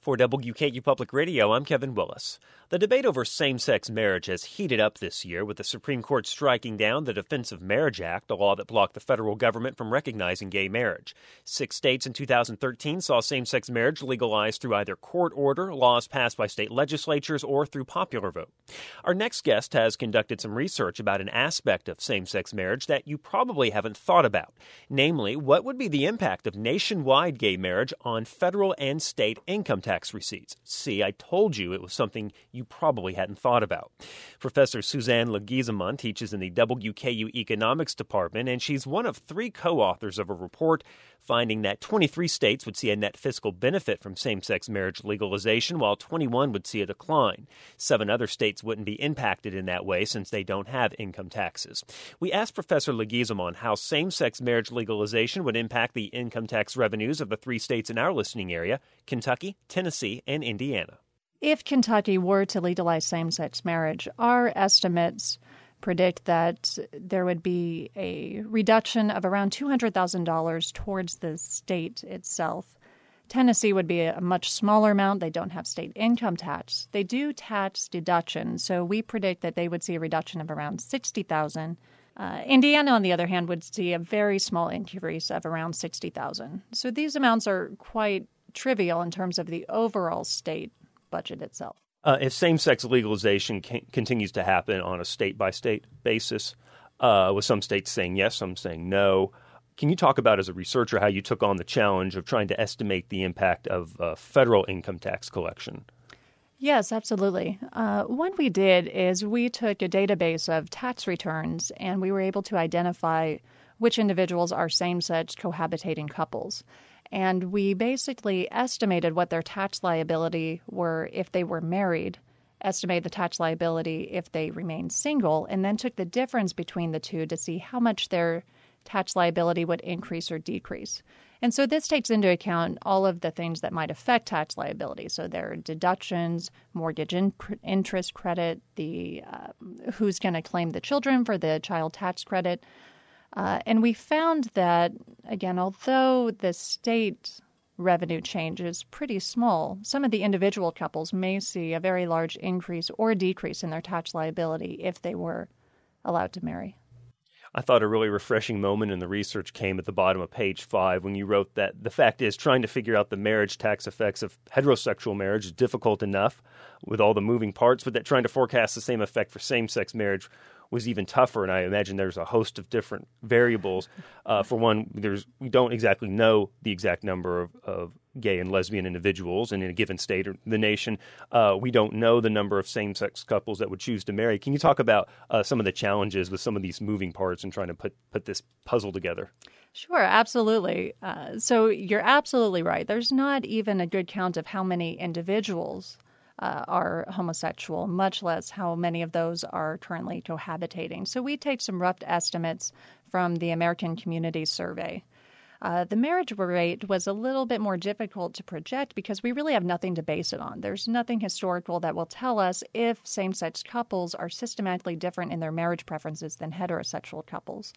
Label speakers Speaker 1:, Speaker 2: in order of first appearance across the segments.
Speaker 1: For WKU Public Radio, I'm Kevin Willis. The debate over same-sex marriage has heated up this year, with the Supreme Court striking down the Defense of Marriage Act, a law that blocked the federal government from recognizing gay marriage. 6 states in 2013 saw same-sex marriage legalized through either court order, laws passed by state legislatures, or through popular vote. Our next guest has conducted some research about an aspect of same-sex marriage that you probably haven't thought about. Namely, what would be the impact of nationwide gay marriage on federal and state income tax receipts? See, I told you it was something you probably hadn't thought about. Professor Suzanne Leguizamon teaches in the WKU Economics Department, and she's one of 3 co-authors of a report finding that 23 states would see a net fiscal benefit from same-sex marriage legalization, while 21 would see a decline. 7 other states wouldn't be impacted in that way since they don't have income taxes. We asked Professor Leguizamon how same-sex marriage legalization would impact the income tax revenues of the 3 states in our listening area: Kentucky, Tennessee, and Indiana.
Speaker 2: If Kentucky were to legalize same-sex marriage, our estimates predict that there would be a reduction of around $200,000 towards the state itself. Tennessee would be a much smaller amount. They don't have state income tax. They do tax deduction, so we predict that they would see a reduction of around $60,000. Indiana, on the other hand, would see a very small increase of around $60,000. So these amounts are quite trivial in terms of the overall state budget itself.
Speaker 1: If same-sex legalization continues to happen on a state-by-state basis, with some states saying yes, some saying no, can you talk about, as a researcher, how you took on the challenge of trying to estimate the impact of federal income tax collection?
Speaker 2: Yes, absolutely. What we did is we took a database of tax returns, and we were able to identify which individuals are same-sex cohabitating couples. And we basically estimated what their tax liability were if they were married, estimated the tax liability if they remained single, and then took the difference between the two to see how much their tax liability would increase or decrease. And so this takes into account all of the things that might affect tax liability. So there are deductions, mortgage interest credit, the who's going to claim the children for the child tax credit. And we found that, again, although the state revenue change is pretty small, some of the individual couples may see a very large increase or decrease in their tax liability if they were allowed to marry.
Speaker 1: I thought a really refreshing moment in the research came at the bottom of page 5 when you wrote that the fact is trying to figure out the marriage tax effects of heterosexual marriage is difficult enough with all the moving parts, but that trying to forecast the same effect for same-sex marriage was even tougher, and I imagine there's a host of different variables. For one, we don't exactly know the exact number of gay and lesbian individuals in a given state or the nation. We don't know the number of same-sex couples that would choose to marry. Can you talk about some of the challenges with some of these moving parts and trying to put this puzzle together?
Speaker 2: Sure, absolutely. So you're absolutely right. There's not even a good count of how many individuals are homosexual, much less how many of those are currently cohabitating. So we take some rough estimates from the American Community Survey. The marriage rate was a little bit more difficult to project because we really have nothing to base it on. There's nothing historical that will tell us if same-sex couples are systematically different in their marriage preferences than heterosexual couples.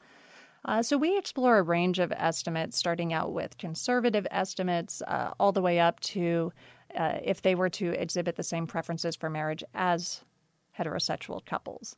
Speaker 2: So we explore a range of estimates, starting out with conservative estimates all the way up to if they were to exhibit the same preferences for marriage as heterosexual couples.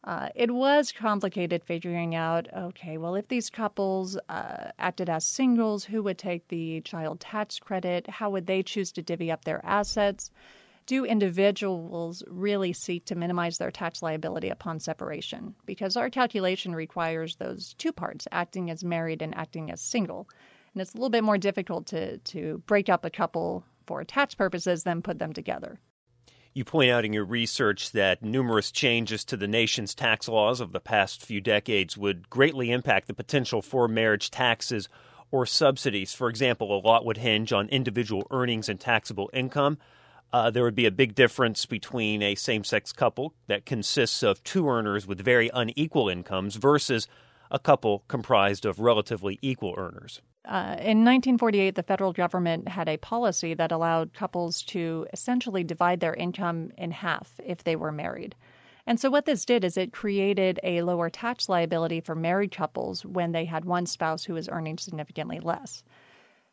Speaker 2: It was complicated figuring out, okay, well, if these couples acted as singles, who would take the child tax credit? How would they choose to divvy up their assets? Do individuals really seek to minimize their tax liability upon separation? Because our calculation requires those 2 parts, acting as married and acting as single. And it's a little bit more difficult to break up a couple for tax purposes than put them together.
Speaker 1: You point out in your research that numerous changes to the nation's tax laws of the past few decades would greatly impact the potential for marriage taxes or subsidies. For example, a lot would hinge on individual earnings and taxable income. There would be a big difference between a same-sex couple that consists of 2 earners with very unequal incomes versus a couple comprised of relatively equal earners.
Speaker 2: In 1948, the federal government had a policy that allowed couples to essentially divide their income in half if they were married. And so what this did is it created a lower tax liability for married couples when they had one spouse who was earning significantly less.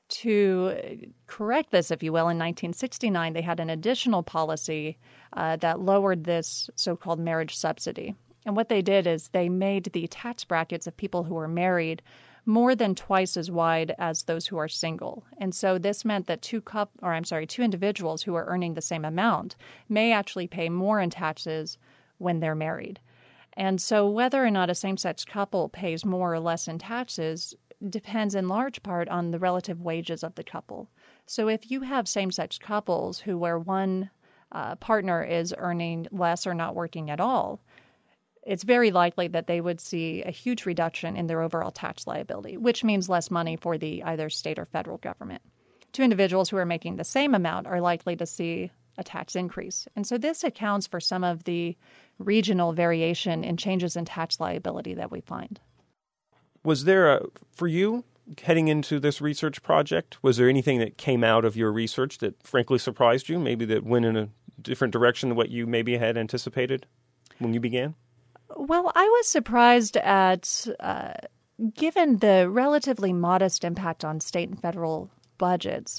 Speaker 2: To correct this, if you will, in 1969, they had an additional policy that lowered this so-called marriage subsidy. And what they did is they made the tax brackets of people who are married more than twice as wide as those who are single. And so this meant that two individuals who are earning the same amount may actually pay more in taxes when they're married. And so whether or not a same-sex couple pays more or less in taxes depends in large part on the relative wages of the couple. So if you have same-sex couples where one partner is earning less or not working at all, it's very likely that they would see a huge reduction in their overall tax liability, which means less money for the either state or federal government. Two individuals who are making the same amount are likely to see a tax increase. And so this accounts for some of the regional variation in changes in tax liability that we find.
Speaker 1: Was there, for you, heading into this research project, was there anything that came out of your research that frankly surprised you, maybe that went in a different direction than what you maybe had anticipated when you began?
Speaker 2: Well, I was surprised at, given the relatively modest impact on state and federal budgets,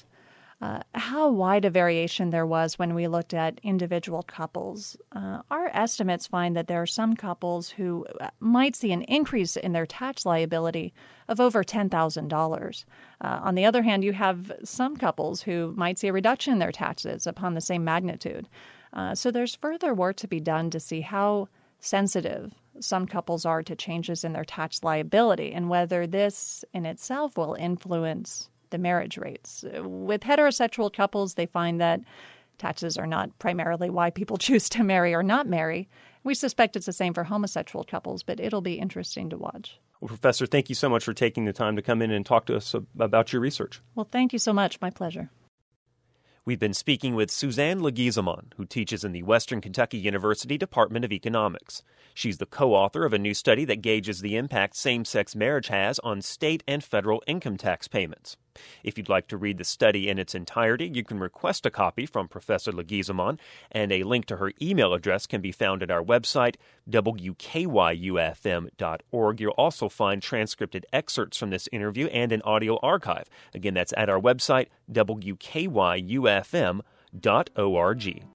Speaker 2: how wide a variation there was when we looked at individual couples. Our estimates find that there are some couples who might see an increase in their tax liability of over $10,000. On the other hand, you have some couples who might see a reduction in their taxes upon the same magnitude. So there's further work to be done to see how sensitive some couples are to changes in their tax liability and whether this in itself will influence the marriage rates. With heterosexual couples, they find that taxes are not primarily why people choose to marry or not marry. We suspect it's the same for homosexual couples, but it'll be interesting to watch.
Speaker 1: Well, Professor, thank you so much for taking the time to come in and talk to us about your research.
Speaker 2: Well, thank you so much. My pleasure.
Speaker 1: We've been speaking with Suzanne Leguizamon, who teaches in the Western Kentucky University Department of Economics. She's the co-author of a new study that gauges the impact same-sex marriage has on state and federal income tax payments. If you'd like to read the study in its entirety, you can request a copy from Professor Leguizamon, and a link to her email address can be found at our website, wkyufm.org. You'll also find transcripted excerpts from this interview and an audio archive. Again, that's at our website, wkyufm.org.